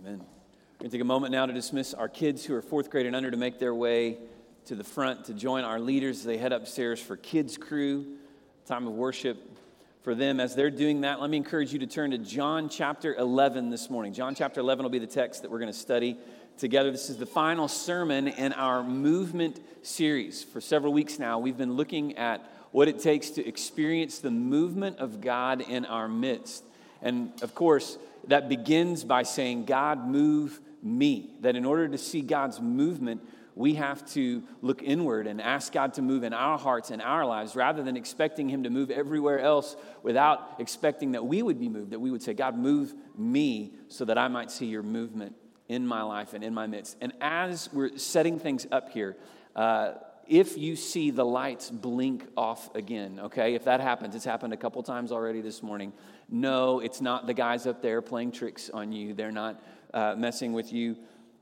Amen. We're going to take a moment now to dismiss our kids who are fourth grade and under to make their way to the front to join our leaders as they head upstairs for Kids Crew, time of worship for them. As they're doing that, let me encourage you to turn to John chapter 11 this morning. John chapter 11 will be the text that we're going to study together. This is the final sermon in our movement series. For several weeks now, we've been looking at what it takes to experience the movement of God in our midst. And of course, that begins by saying, God, move me. That in order to see God's movement, we have to look inward and ask God to move in our hearts and our lives rather than expecting Him to move everywhere else without expecting that we would be moved, that we would say, God, move me so that I might see your movement in my life and in my midst. And as we're setting things up here, if you see the lights blink off again, okay, if that happens, it's happened a couple times already this morning. No, it's not the guys up there playing tricks on you. They're not messing with you.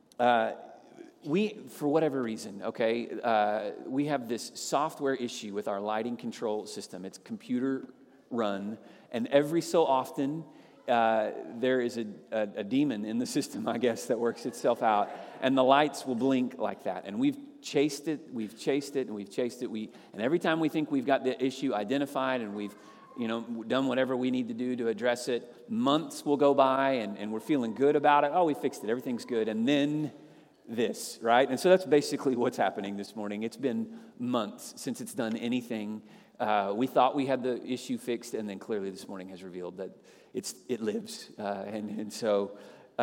We, for whatever reason, okay, we have this software issue with our lighting control system. It's computer run, and every so often there is a demon in the system, I guess, that works itself out, and the lights will blink like that. And we've chased it, and we've chased it. And every time we think we've got the issue identified and we've done whatever we need to do to address it, months will go by and we're feeling good about it. Oh, we fixed it. Everything's good. And then this, right? And so that's basically what's happening this morning. It's been months since it's done anything. We thought we had the issue fixed, and then clearly this morning has revealed that it lives. And so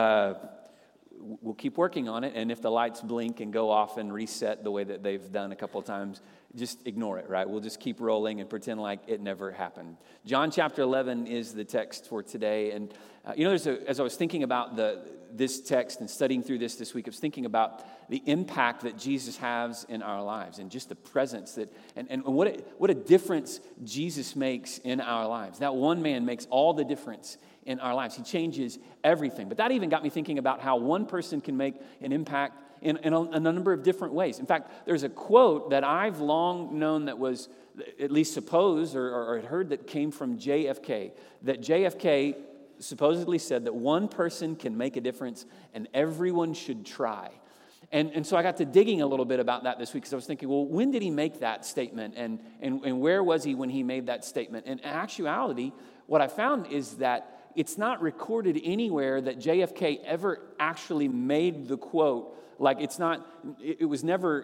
we'll keep working on it, and if the lights blink and go off and reset the way that they've done a couple of times, just ignore it, right? We'll just keep rolling and pretend like it never happened. John chapter 11 is the text for today, and as I was thinking about this text and studying through this week, I was thinking about the impact that Jesus has in our lives and just the presence that, and what a difference Jesus makes in our lives. That one man makes all the difference in our lives. He changes everything. But that even got me thinking about how one person can make an impact in a number of different ways. In fact, there's a quote that I've long known that was at least supposed or had heard that came from JFK, that JFK supposedly said that one person can make a difference and everyone should try. And so I got to digging a little bit about that this week because I was thinking, well, when did he make that statement? And where was he when he made that statement? And in actuality, what I found is that it's not recorded anywhere that JFK ever actually made the quote. Like it was never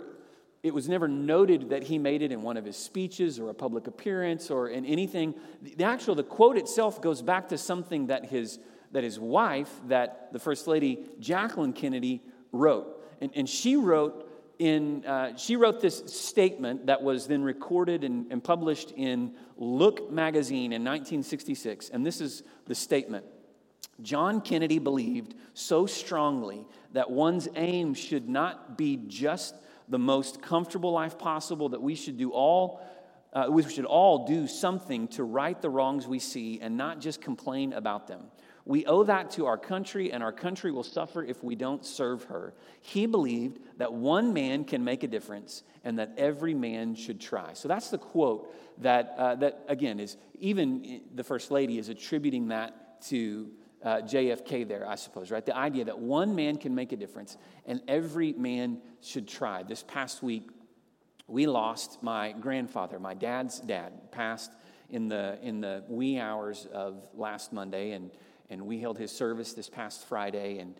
noted that he made it in one of his speeches or a public appearance or in anything. The quote itself goes back to something that his wife, that the First Lady Jacqueline Kennedy, wrote. And she wrote this statement that was then recorded and published in Look magazine in 1966. And this is the statement. John Kennedy believed so strongly that one's aim should not be just the most comfortable life possible, that we should all do something to right the wrongs we see and not just complain about them. We owe that to our country, and our country will suffer if we don't serve her. He believed that one man can make a difference and that every man should try. So that's the quote that again, is even the First Lady is attributing that to JFK there, I suppose, right? The idea that one man can make a difference and every man should try. This past week, we lost my grandfather. My dad's dad passed in the wee hours of last Monday, and we held his service this past Friday. And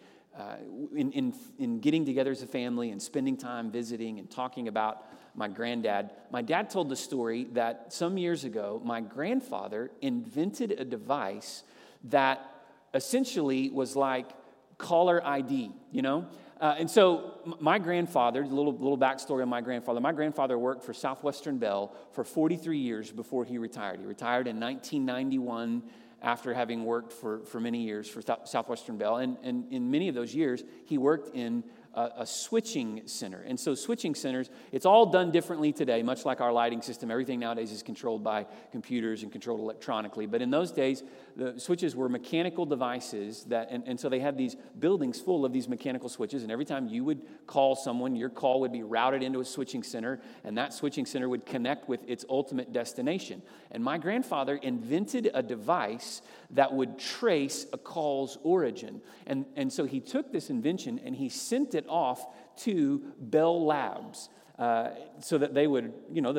in getting together as a family and spending time visiting and talking about my granddad, my dad told the story that some years ago, my grandfather invented a device that essentially was like caller ID, And so my grandfather, a little backstory on my grandfather worked for Southwestern Bell for 43 years before he retired. He retired in 1991 after having worked for many years for Southwestern Bell. And in many of those years, he worked in a switching center. And so switching centers, it's all done differently today, much like our lighting system. Everything nowadays is controlled by computers and controlled electronically. But in those days, the switches were mechanical devices and so they had these buildings full of these mechanical switches. And every time you would call someone, your call would be routed into a switching center, and that switching center would connect with its ultimate destination. And my grandfather invented a device that would trace a call's origin. And so he took this invention and he sent it off to Bell Labs so that they would,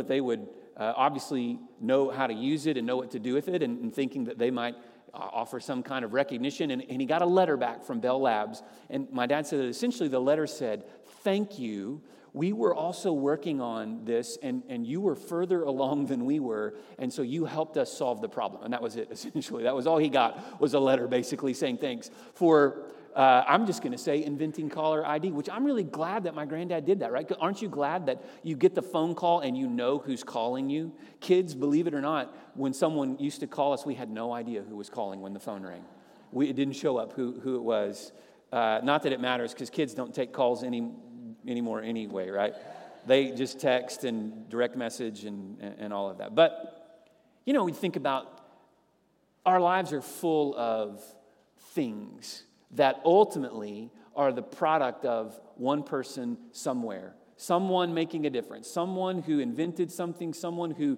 obviously know how to use it and know what to do with it, and thinking that they might offer some kind of recognition. And he got a letter back from Bell Labs. And my dad said that essentially the letter said, "Thank you. We were also working on this, and you were further along than we were, and so you helped us solve the problem." And that was it, essentially. That was all he got, was a letter basically saying thanks for, I'm just going to say, inventing caller ID, which I'm really glad that my granddad did that, right? Aren't you glad that you get the phone call and you know who's calling you? Kids, believe it or not, when someone used to call us, we had no idea who was calling when the phone rang. It didn't show up who it was. Not that it matters, because kids don't take calls anymore anyway, right? They just text and direct message and all of that. But, we think about our lives are full of things that ultimately are the product of one person somewhere, someone making a difference, someone who invented something, someone who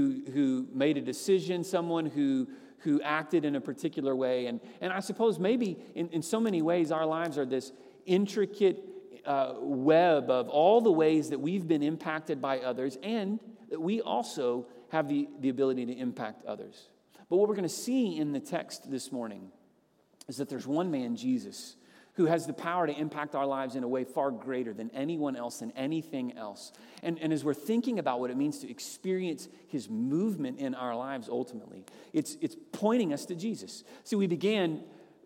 made a decision, someone who acted in a particular way. And I suppose maybe in so many ways our lives are this intricate web of all the ways that we've been impacted by others, and that we also have the ability to impact others. But what we're going to see in the text this morning is that there's one man, Jesus, who has the power to impact our lives in a way far greater than anyone else and anything else. And as we're thinking about what it means to experience his movement in our lives ultimately, it's pointing us to Jesus. See, we began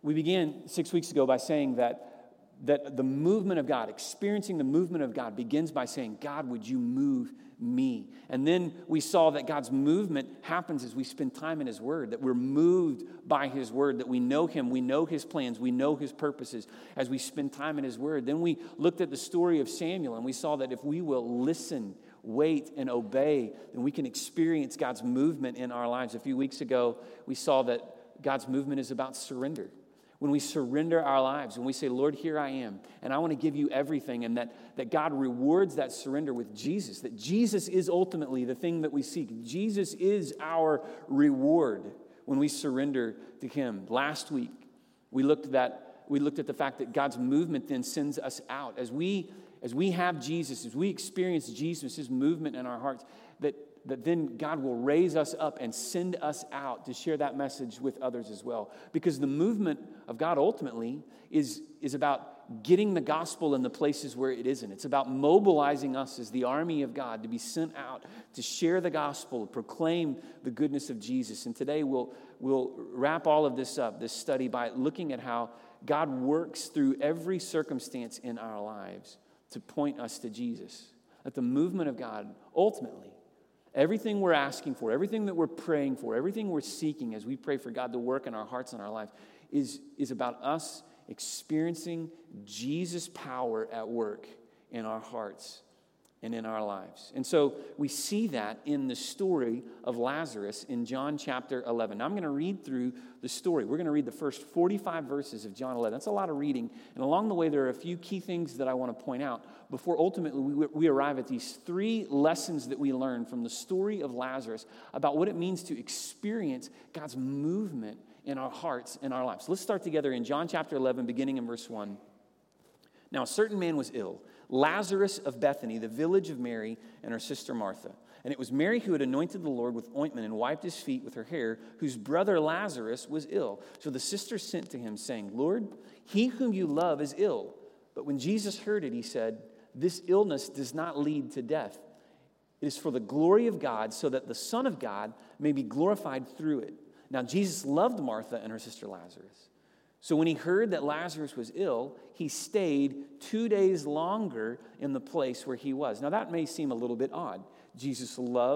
6 weeks ago by saying that the movement of God, experiencing the movement of God, begins by saying, "God, would you move me?" And then we saw that God's movement happens as we spend time in his word, that we're moved by his word, that we know him, we know his plans, we know his purposes as we spend time in his word. Then we looked at the story of Samuel, and we saw that if we will listen, wait, and obey, then we can experience God's movement in our lives. A few weeks ago, we saw that God's movement is about surrender. When we surrender our lives, when we say, "Lord, here I am, and I want to give you everything," and that God rewards that surrender with Jesus, that Jesus is ultimately the thing that we seek. Jesus is our reward when we surrender to him. Last week, we looked at the fact that God's movement then sends us out. As we have Jesus, as we experience Jesus, his movement in our hearts, that then God will raise us up and send us out to share that message with others as well. Because the movement of God ultimately is about getting the gospel in the places where it isn't. It's about mobilizing us as the army of God to be sent out to share the gospel, proclaim the goodness of Jesus. And today we'll wrap all of this up, this study, by looking at how God works through every circumstance in our lives to point us to Jesus. That the movement of God ultimately, everything we're asking for, everything that we're praying for, everything we're seeking as we pray for God to work in our hearts and our lives is about us experiencing Jesus' power at work in our hearts and in our lives. And so we see that in the story of Lazarus in John chapter 11. Now I'm going to read through the story. We're going to read the first 45 verses of John 11. That's a lot of reading. And along the way, there are a few key things that I want to point out before ultimately we arrive at these three lessons that we learn from the story of Lazarus about what it means to experience God's movement in our hearts and our lives. Let's start together in John chapter 11, beginning in verse 1. Now, a certain man was ill, Lazarus of Bethany, the village of Mary and her sister Martha. And it was Mary who had anointed the Lord with ointment and wiped his feet with her hair, whose brother Lazarus was ill. So the sisters sent to him, saying, "Lord, he whom you love is ill." But when Jesus heard it, he said, "This illness does not lead to death. It is for the glory of God, so that the Son of God may be glorified through it." Now Jesus loved Martha and her sister Lazarus. So when he heard that Lazarus was ill, he stayed 2 days longer in the place where he was. Now that may seem a little bit odd. Jesus loved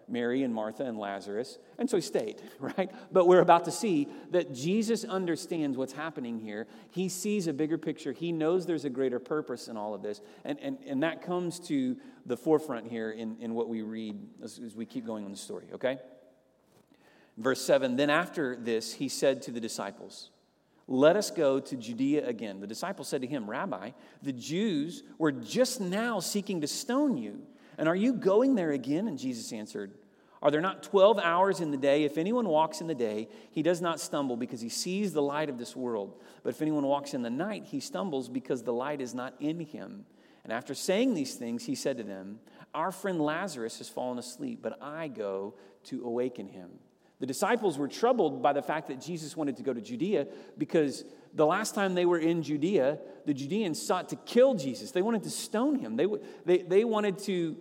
Mary and Martha and Lazarus, and so he stayed, right? But we're about to see that Jesus understands what's happening here. He sees a bigger picture. He knows there's a greater purpose in all of this, and that comes to the forefront here in what we read as we keep going on the story, okay? Verse 7, then after this, he said to the disciples, let us go to Judea again. The disciples said to him, Rabbi, the Jews were just now seeking to stone you, and are you going there again? And Jesus answered, are there not 12 hours in the day? If anyone walks in the day, he does not stumble because he sees the light of this world. But if anyone walks in the night, he stumbles because the light is not in him. And after saying these things, he said to them, our friend Lazarus has fallen asleep, but I go to awaken him. The disciples were troubled by the fact that Jesus wanted to go to Judea because the last time they were in Judea, the Judeans sought to kill Jesus. They wanted to stone him. They wanted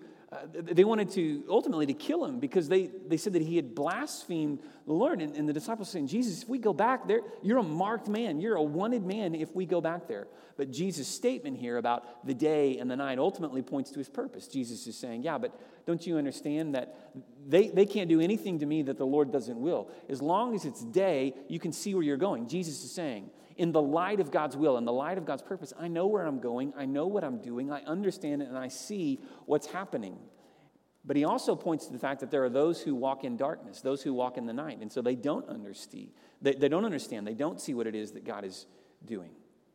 to ultimately to kill him because they said that he had blasphemed the Lord. And the disciples saying, Jesus, if we go back there, you're a marked man. You're a wanted man if we go back there. But Jesus' statement here about the day and the night ultimately points to his purpose. Jesus is saying, yeah, but don't you understand that they can't do anything to me that the Lord doesn't will? As long as it's day, you can see where you're going. Jesus is saying, in the light of God's will, in the light of God's purpose, I know where I'm going, I know what I'm doing, I understand it, and I see what's happening. But he also points to the fact that there are those who walk in darkness, those who walk in the night, and so they don't understand. They don't see what it is that God is doing.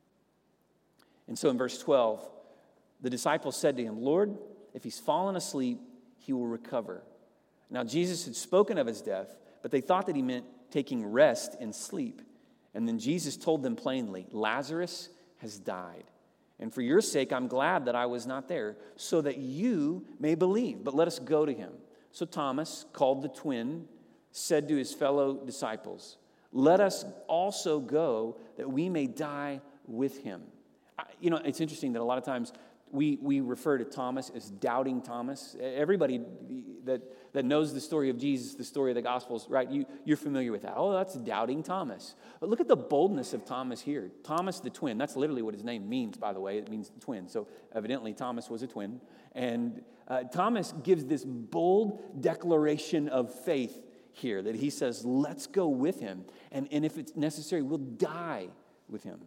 And so in verse 12, the disciples said to him, Lord, if he's fallen asleep, he will recover. Now Jesus had spoken of his death, but they thought that he meant taking rest and sleep. And then Jesus told them plainly, Lazarus has died. And for your sake, I'm glad that I was not there, so that you may believe. But let us go to him. So Thomas, called the twin, said to his fellow disciples, let us also go that we may die with him. It's interesting that a lot of times we refer to Thomas as doubting Thomas. Everybody that knows the story of Jesus, the story of the Gospels, right? You're familiar with that. Oh, that's doubting Thomas. But look at the boldness of Thomas here. Thomas the twin. That's literally what his name means, by the way. It means twin. So evidently Thomas was a twin. And Thomas gives this bold declaration of faith here that he says, let's go with him. And if it's necessary, we'll die with him.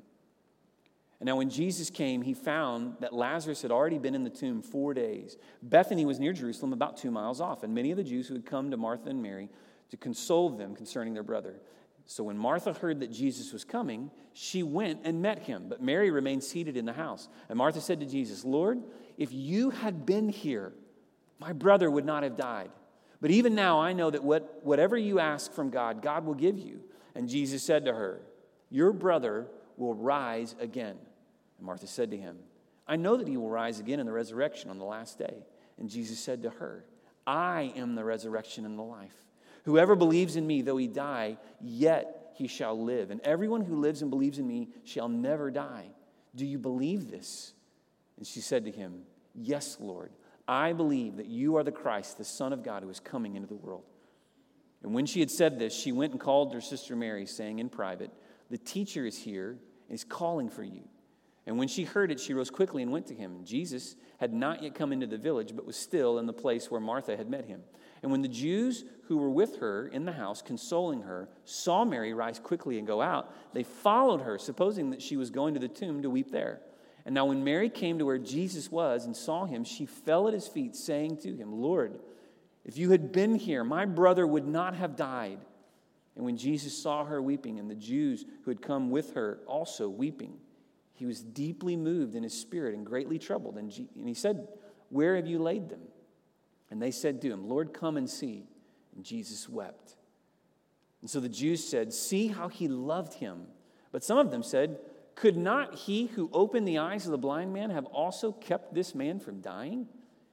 And now when Jesus came, he found that Lazarus had already been in the tomb 4 days. Bethany was near Jerusalem, about 2 miles off, and many of the Jews who had come to Martha and Mary to console them concerning their brother. So when Martha heard that Jesus was coming, she went and met him, but Mary remained seated in the house. And Martha said to Jesus, Lord, if you had been here, my brother would not have died. But even now I know that whatever you ask from God, God will give you. And Jesus said to her, your brother will rise again. And Martha said to him, I know that he will rise again in the resurrection on the last day. And Jesus said to her, I am the resurrection and the life. Whoever believes in me, though he die, yet he shall live. And everyone who lives and believes in me shall never die. Do you believe this? And she said to him, yes, Lord. I believe that you are the Christ, the Son of God, who is coming into the world. And when she had said this, she went and called her sister Mary, saying in private, the teacher is here and is calling for you. And when she heard it, she rose quickly and went to him. And Jesus had not yet come into the village, but was still in the place where Martha had met him. And when the Jews who were with her in the house, consoling her, saw Mary rise quickly and go out, they followed her, supposing that she was going to the tomb to weep there. And now when Mary came to where Jesus was and saw him, she fell at his feet, saying to him, Lord, if you had been here, my brother would not have died. And when Jesus saw her weeping, and the Jews who had come with her also weeping, he was deeply moved in his spirit and greatly troubled. And he said, where have you laid them? And they said to him, Lord, come and see. And Jesus wept. And so the Jews said, see how he loved him. But some of them said, could not he who opened the eyes of the blind man have also kept this man from dying?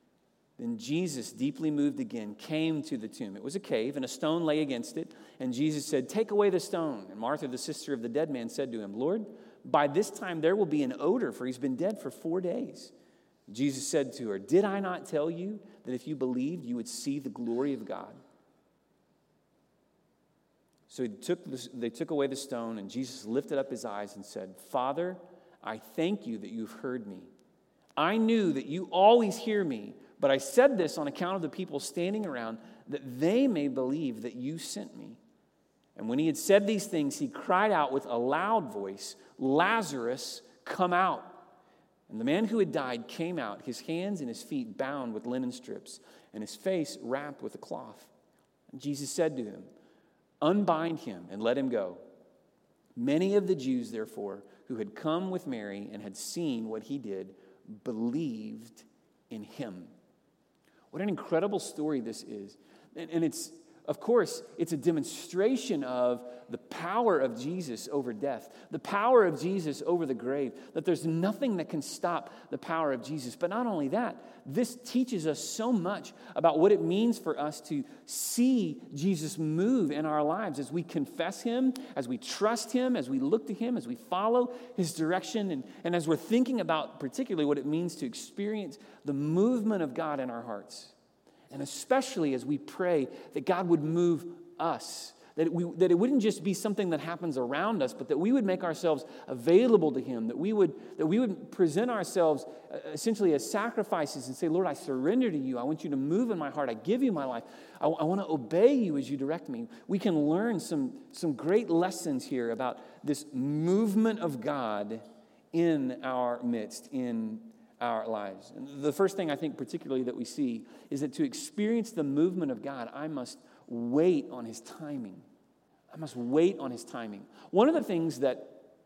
Then Jesus, deeply moved again, came to the tomb. It was a cave, and a stone lay against it. And Jesus said, take away the stone. And Martha, the sister of the dead man, said to him, Lord, by this time there will be an odor, for he's been dead for 4 days. Jesus said to her, did I not tell you that if you believed, you would see the glory of God? So they took away the stone, and Jesus lifted up his eyes and said, Father, I thank you that you've heard me. I knew that you always hear me, but I said this on account of the people standing around, that they may believe that you sent me." And when he had said these things, he cried out with a loud voice, "Lazarus, come out." And the man who had died came out, his hands and his feet bound with linen strips, and his face wrapped with a cloth. And Jesus said to him, "Unbind him and let him go." Many of the Jews, therefore, who had come with Mary and had seen what he did, believed in him. What an incredible story this is. And it's, of course, it's a demonstration of the power of Jesus over death, the power of Jesus over the grave, that there's nothing that can stop the power of Jesus. But not only that, this teaches us so much about what it means for us to see Jesus move in our lives as we confess him, as we trust him, as we look to him, as we follow his direction, and as we're thinking about particularly what it means to experience the movement of God in our hearts. And especially as we pray that God would move us, that it wouldn't just be something that happens around us, but that we would make ourselves available to him, that we would present ourselves essentially as sacrifices and say, "Lord, I surrender to you. I want you to move in my heart. I give you my life. I want to obey you as you direct me." We can learn some great lessons here about this movement of God in our midst, in our lives. And the first thing I think particularly that we see is that to experience the movement of God, I must wait on his timing. I must wait on his timing. One of the things that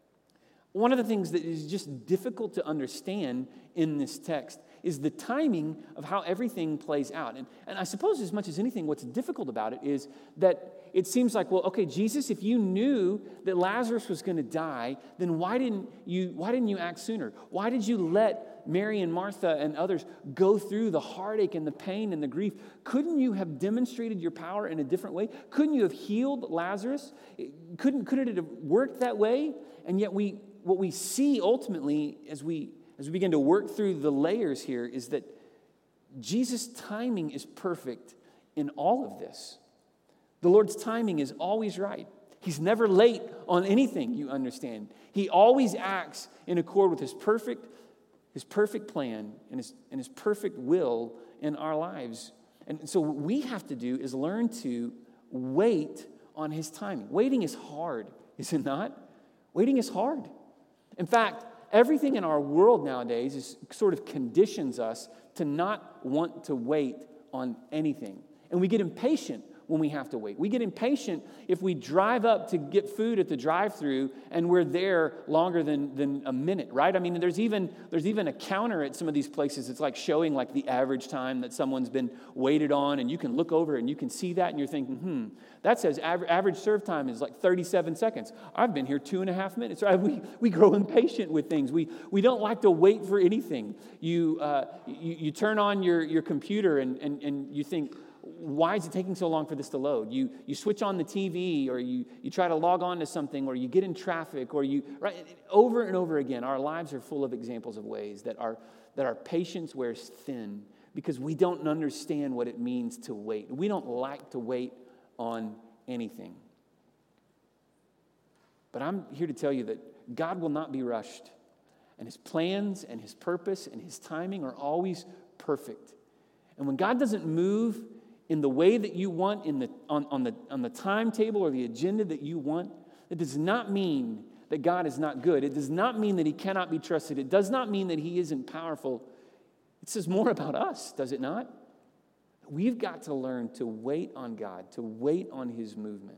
is just difficult to understand in this text is the timing of how everything plays out. And I suppose as much as anything, what's difficult about it is that it seems like, well, okay, Jesus, if you knew that Lazarus was going to die, then why didn't you act sooner? Why did you let Mary and Martha and others go through the heartache and the pain and the grief? Couldn't you have demonstrated your power in a different way? Couldn't you have healed Lazarus? Couldn't it have worked that way? And yet what we see ultimately as we begin to work through the layers here is that Jesus' timing is perfect in all of this. The Lord's timing is always right. He's never late on anything, you understand. He always acts in accord with his perfect plan and his perfect will in our lives. And so what we have to do is learn to wait on his timing. Waiting is hard, is it not? Waiting is hard. In fact, everything in our world nowadays sort of conditions us to not want to wait on anything. And we get impatient when we have to wait. We get impatient if we drive up to get food at the drive-thru and we're there longer than a minute, right? I mean, there's even a counter at some of these places. It's like showing like the average time that someone's been waited on, and you can look over and you can see that, and you're thinking, that says average serve time is like 37 seconds. I've been here 2.5 minutes. Right? We grow impatient with things. We don't like to wait for anything. You turn on your computer and you think, why is it taking so long for this to load? You switch on the TV, or you try to log on to something, or you get in traffic, or right, over and over again, our lives are full of examples of ways that our patience wears thin because we don't understand what it means to wait. We don't like to wait on anything. But I'm here to tell you that God will not be rushed, and his plans and his purpose and his timing are always perfect. And when God doesn't move in the way that you want, on the timetable or the agenda that you want, it does not mean that God is not good. It does not mean that he cannot be trusted. It does not mean that he isn't powerful. It says more about us, does it not? We've got to learn to wait on God, to wait on his movement.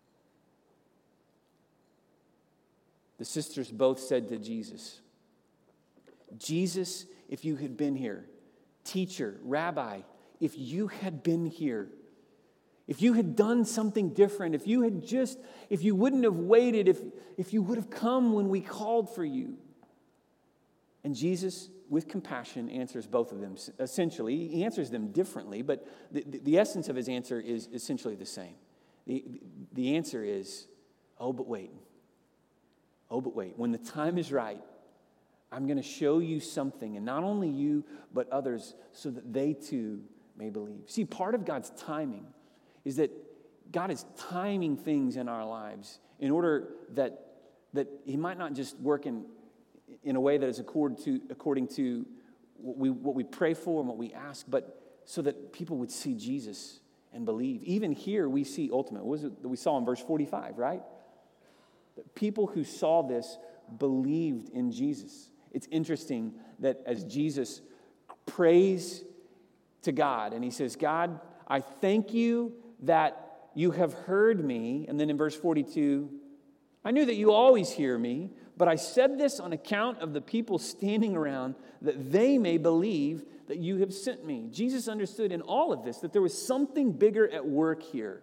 The sisters both said to Jesus, "Jesus, if you had been here, teacher, rabbi, if you had been here, if you had done something different, if you wouldn't have waited, if you would have come when we called for you." And Jesus, with compassion, answers both of them. Essentially, he answers them differently, but the essence of his answer is essentially the same. The answer is, oh, but wait. Oh, but wait. When the time is right, I'm going to show you something, and not only you, but others, so that they too may believe. See, part of God's timing is that God is timing things in our lives in order that he might not just work in a way that is according to what we pray for and what we ask, but so that people would see Jesus and believe. Even here we see ultimate. What was it that we saw in verse 45, right? That people who saw this believed in Jesus. It's interesting that as Jesus prays to God and he says, God, I thank you that you have heard me. And then in verse 42, I knew that you always hear me, but I said this on account of the people standing around, that they may believe that you have sent me. Jesus understood in all of this that there was something bigger at work here.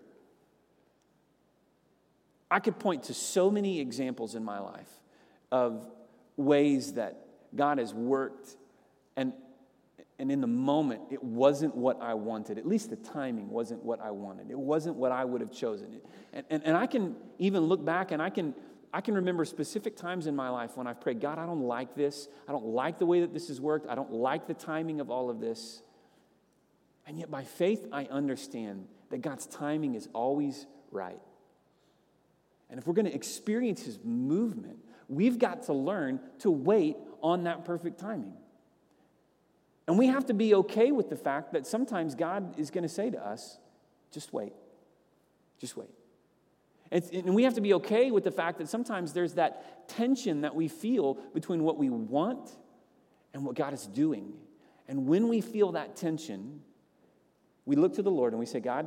I could point to so many examples in my life of ways that God has worked, and in the moment, it wasn't what I wanted. At least the timing wasn't what I wanted. It wasn't what I would have chosen. And I can even look back, and I can remember specific times in my life when I've prayed, God, I don't like this. I don't like the way that this has worked. I don't like the timing of all of this. And yet by faith, I understand that God's timing is always right. And if we're going to experience his movement, we've got to learn to wait on that perfect timing. And we have to be okay with the fact that sometimes God is going to say to us, just wait. Just wait. And we have to be okay with the fact that sometimes there's that tension that we feel between what we want and what God is doing. And when we feel that tension, we look to the Lord and we say, God,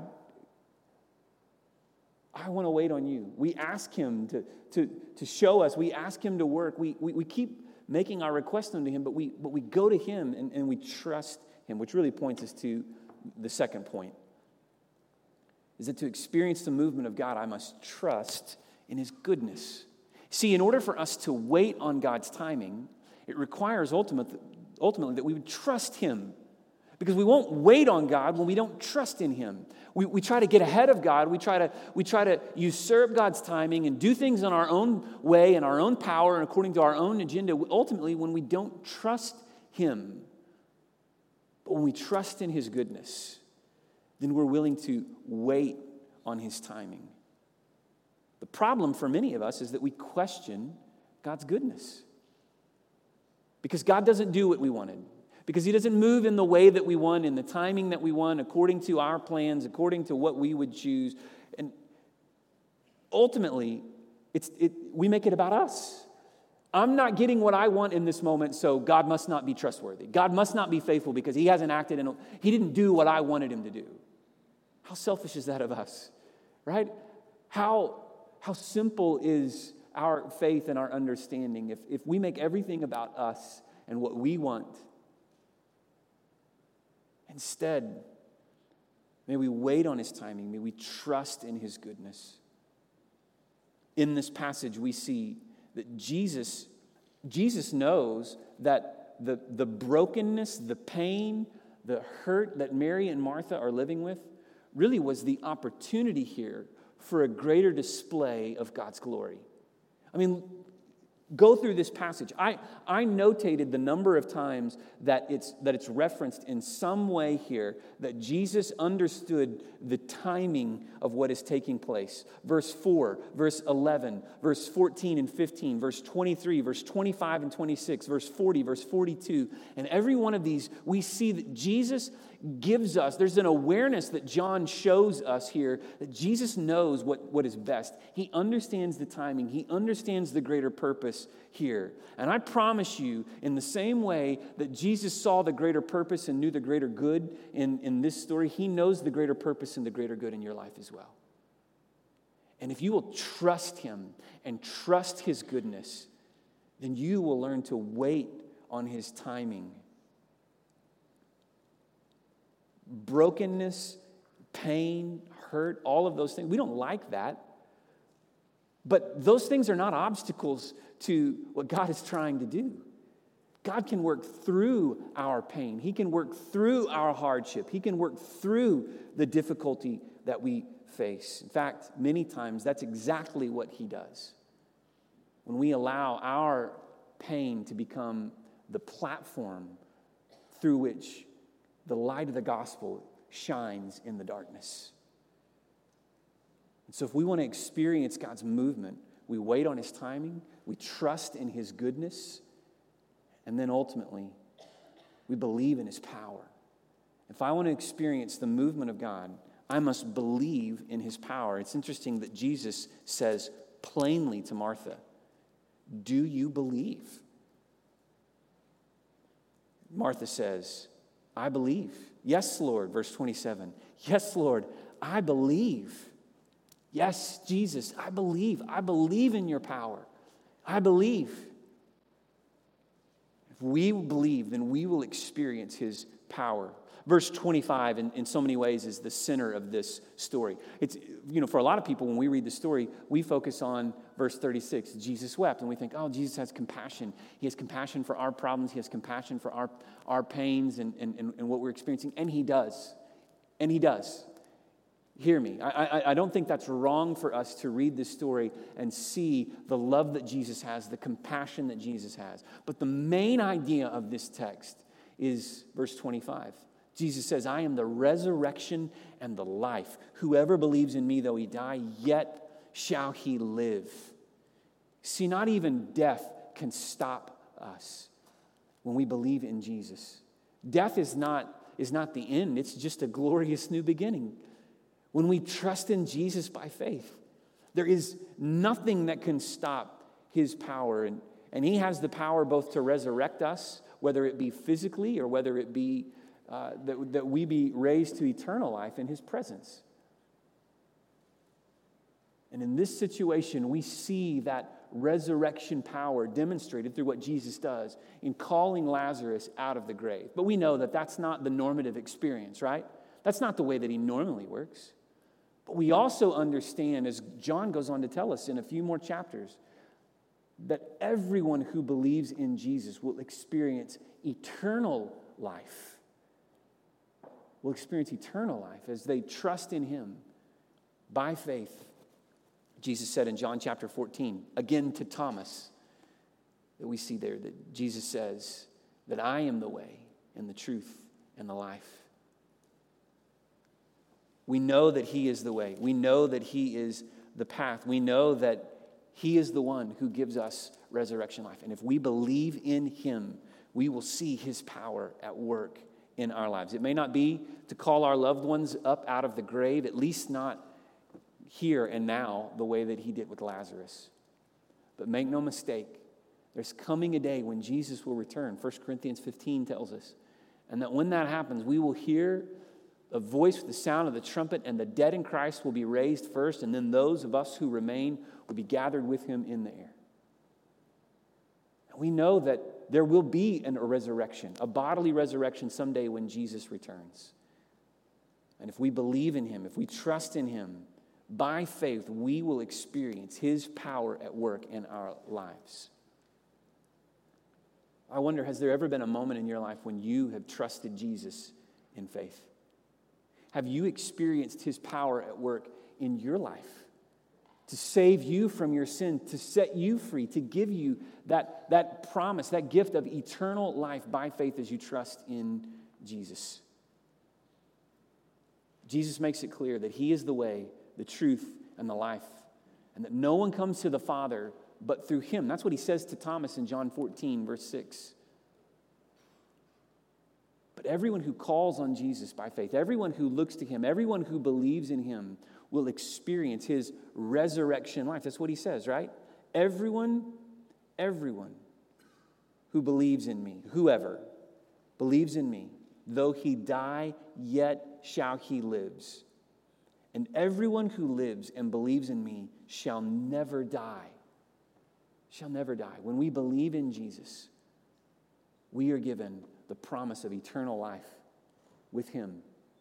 I want to wait on you. We ask him to show us. We ask him to work. We keep making our request unto him, but we go to him and we trust him, which really points us to the second point, is that to experience the movement of God, I must trust in his goodness. See, in order for us to wait on God's timing, it requires ultimately that we would trust him, because we won't wait on God when we don't trust in him. We try to get ahead of God. We try to usurp God's timing and do things in our own way and our own power and according to our own agenda, ultimately when we don't trust him. But when we trust in his goodness, then we're willing to wait on his timing. The problem for many of us is that we question God's goodness, because God doesn't do what we wanted. Because he doesn't move in the way that we want, in the timing that we want, according to our plans, according to what we would choose. And ultimately, we make it about us. I'm not getting what I want in this moment, so God must not be trustworthy. God must not be faithful because he hasn't acted and he didn't do what I wanted him to do. How selfish is that of us, right? How simple is our faith and our understanding if we make everything about us and what we want. Instead, may we wait on his timing. May we trust in his goodness. In this passage, we see that Jesus knows that the brokenness, the pain, the hurt that Mary and Martha are living with really was the opportunity here for a greater display of God's glory. I mean, go through this passage. I notated the number of times that it's referenced in some way here that Jesus understood the timing of what is taking place. Verse 4, verse 11, verse 14 and 15, verse 23, verse 25 and 26, verse 40, verse 42. And every one of these, we see that Jesus gives us, there's an awareness that John shows us here that Jesus knows what is best. He understands the timing. He understands the greater purpose here. And I promise you, in the same way that Jesus saw the greater purpose and knew the greater good in this story, he knows the greater purpose and the greater good in your life as well. And if you will trust him and trust his goodness, then you will learn to wait on his timing. Brokenness, pain, hurt, all of those things, we don't like that. But those things are not obstacles to what God is trying to do. God can work through our pain. He can work through our hardship. He can work through the difficulty that we face. In fact, many times that's exactly what he does. When we allow our pain to become the platform through which the light of the gospel shines in the darkness. And so if we want to experience God's movement, we wait on his timing, we trust in his goodness, and then ultimately, we believe in his power. If I want to experience the movement of God, I must believe in his power. It's interesting that Jesus says plainly to Martha, do you believe? Martha says, I believe. Yes, Lord, verse 27. Yes, Lord, I believe. Yes, Jesus, I believe. I believe in your power. I believe. If we believe, then we will experience his power. Verse 25, in so many ways, is the center of this story. It's, for a lot of people, when we read the story, we focus on verse 36. Jesus wept, and we think, oh, Jesus has compassion. He has compassion for our problems. He has compassion for our pains and what we're experiencing. And he does. And he does. Hear me. I don't think that's wrong for us to read this story and see the love that Jesus has, the compassion that Jesus has. But the main idea of this text is verse 25. Jesus says, I am the resurrection and the life. Whoever believes in me, though he die, yet shall he live. See, not even death can stop us when we believe in Jesus. Death is not the end. It's just a glorious new beginning. When we trust in Jesus by faith, there is nothing that can stop his power. And he has the power both to resurrect us, whether it be physically or whether it be that we be raised to eternal life in his presence. And in this situation, we see that resurrection power demonstrated through what Jesus does in calling Lazarus out of the grave. But we know that that's not the normative experience, right? That's not the way that he normally works. But we also understand, as John goes on to tell us in a few more chapters, that everyone who believes in Jesus will experience eternal life. Will experience eternal life as they trust in him by faith. Jesus said in John chapter 14, again to Thomas, that we see there that Jesus says that I am the way and the truth and the life. We know that he is the way. We know that he is the path. We know that he is the one who gives us resurrection life. And if we believe in him, we will see his power at work in our lives. It may not be to call our loved ones up out of the grave, at least not here and now, the way that he did with Lazarus. But make no mistake, there's coming a day when Jesus will return. 1 Corinthians 15 tells us. And that when that happens, we will hear a voice with the sound of the trumpet, and the dead in Christ will be raised first, and then those of us who remain will be gathered with him in the air. And we know that there will be a resurrection, a bodily resurrection someday when Jesus returns. And if we believe in him, if we trust in him, by faith, we will experience his power at work in our lives. I wonder, has there ever been a moment in your life when you have trusted Jesus in faith? Have you experienced his power at work in your life to save you from your sin, to set you free, to give you that promise, that gift of eternal life by faith as you trust in Jesus? Jesus makes it clear that he is the way, the truth, and the life, and that no one comes to the Father but through him. That's what he says to Thomas in John 14, verse 6. But everyone who calls on Jesus by faith, everyone who looks to him, everyone who believes in him will experience his resurrection life. That's what he says, right? Everyone who believes in me, whoever believes in me, though he die, yet shall he lives. And everyone who lives and believes in me shall never die. Shall never die. When we believe in Jesus, we are given the promise of eternal life with him.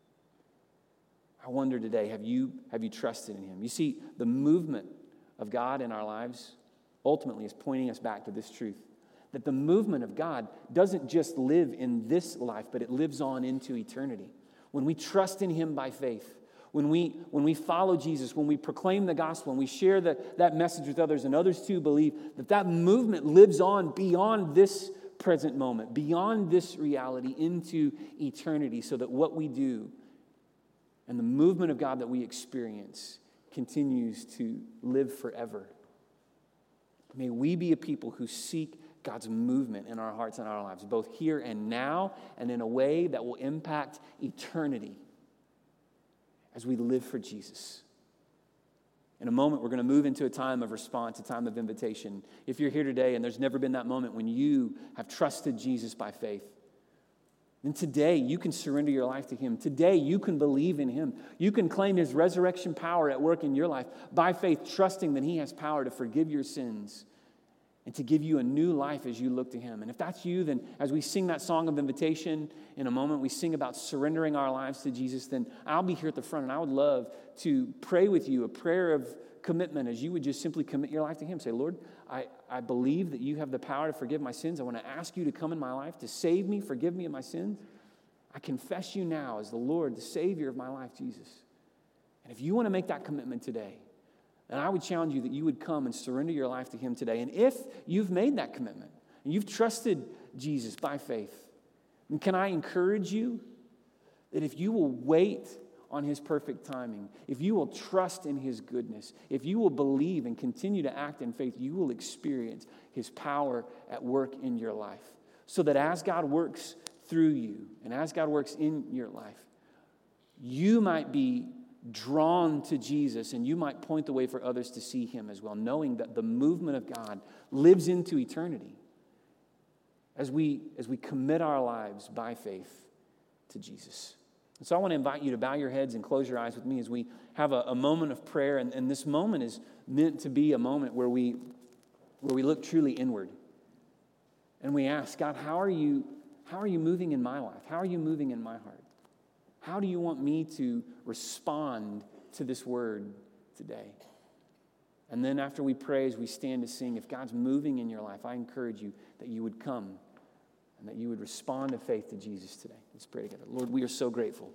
I wonder today, have you trusted in him? You see, the movement of God in our lives ultimately is pointing us back to this truth, that the movement of God doesn't just live in this life, but it lives on into eternity. When we trust in him by faith, when we follow Jesus, when we proclaim the gospel, and we share that message with others, and others too believe, that movement lives on beyond this present moment, beyond this reality into eternity, so that what we do and the movement of God that we experience continues to live forever. May we be a people who seek God's movement in our hearts and our lives, both here and now, and in a way that will impact eternity. as we live for Jesus. In a moment, we're going to move into a time of response, a time of invitation. If you're here today and there's never been that moment when you have trusted Jesus by faith, then today you can surrender your life to him. Today you can believe in him. You can claim his resurrection power at work in your life by faith, trusting that he has power to forgive your sins and to give you a new life as you look to him. And if that's you, then as we sing that song of invitation, in a moment we sing about surrendering our lives to Jesus, then I'll be here at the front and I would love to pray with you a prayer of commitment as you would just simply commit your life to him. Say, Lord, I believe that you have the power to forgive my sins. I want to ask you to come in my life, to save me, forgive me of my sins. I confess you now as the Lord, the Savior of my life, Jesus. And if you want to make that commitment today, then I would challenge you that you would come and surrender your life to him today. And if you've made that commitment and you've trusted Jesus by faith, then can I encourage you that if you will wait on his perfect timing, if you will trust in his goodness, if you will believe and continue to act in faith, you will experience his power at work in your life. So that as God works through you and as God works in your life, you might be drawn to Jesus and you might point the way for others to see him as well, knowing that the movement of God lives into eternity as we commit our lives by faith to Jesus. And so I want to invite you to bow your heads and close your eyes with me as we have a moment of prayer. And this moment is meant to be a moment where we look truly inward. And we ask, God, how are you moving in my life? How are you moving in my heart? How do you want me to respond to this word today? And then after we pray, as we stand to sing, if God's moving in your life, I encourage you that you would come and that you would respond to faith to Jesus today. Let's pray together. Lord, we are so grateful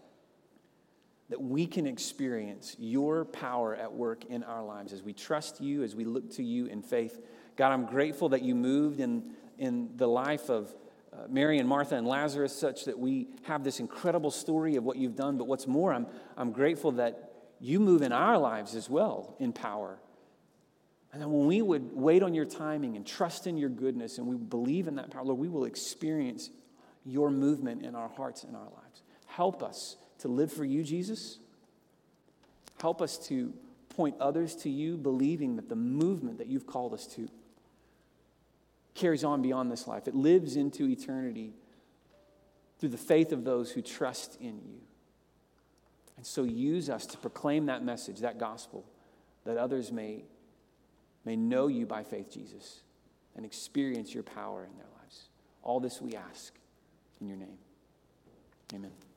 that we can experience your power at work in our lives as we trust you, as we look to you in faith. God, I'm grateful that you moved in the life of Mary and Martha and Lazarus such that we have this incredible story of what you've done. But what's more, I'm grateful that you move in our lives as well in power. And then when we would wait on your timing and trust in your goodness and we believe in that power, Lord, we will experience your movement in our hearts and our lives. Help us to live for you, Jesus. Help us to point others to you, believing that the movement that you've called us to carries on beyond this life. It lives into eternity through the faith of those who trust in you. And so use us to proclaim that message, that gospel, that others may know you by faith, Jesus, and experience your power in their lives. All this we ask in your name. Amen.